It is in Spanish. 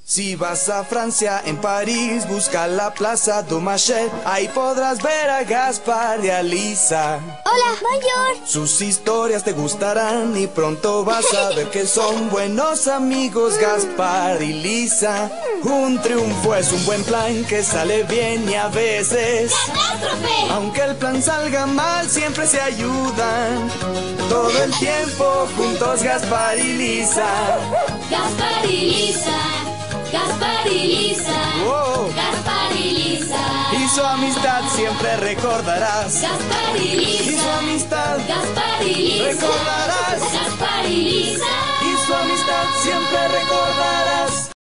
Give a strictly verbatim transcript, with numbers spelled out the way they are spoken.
Si vas a Francia, en París, busca la Plaza Dumarché. Ahí podrás ver a Gaspar y a Lisa. Hola, bonjour. Sus historias te gustarán y pronto vas a ver que son buenos amigos Gaspar y Lisa. Un triunfo es un buen plan que sale bien y a veces ¡catástrofe! aunque el plan salga mal, siempre se ayudan. Todo el tiempo juntos Gaspar y Lisa. Gaspar y Lisa, Gaspar y Lisa, Oh. Gaspar y Lisa. Y su amistad siempre recordarás. Gaspar y Y su Lisa, amistad Gaspar y Lisa, recordarás. Gaspar y Lisa. Y su amistad siempre recordarás.